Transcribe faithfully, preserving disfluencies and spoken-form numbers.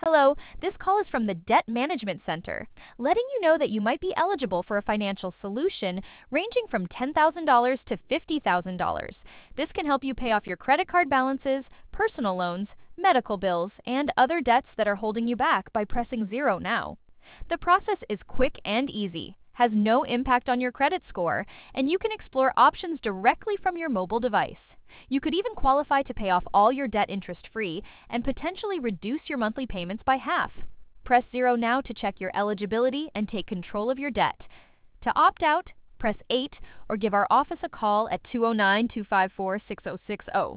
Hello, this call is from the Debt Management Center, letting you know that you might be eligible for a financial solution ranging from ten thousand dollars to fifty thousand dollars. This can help you pay off your credit card balances, personal loans, medical bills, and other debts that are holding you back by pressing zero now. The process is quick and easy, has no impact on your credit score, and you can explore options directly from your mobile device. You could even qualify to pay off all your debt interest-free and potentially reduce your monthly payments by half. Press zero now to check your eligibility and take control of your debt. To opt out, press eight or give our office a call at two oh nine, two five four, six oh six oh.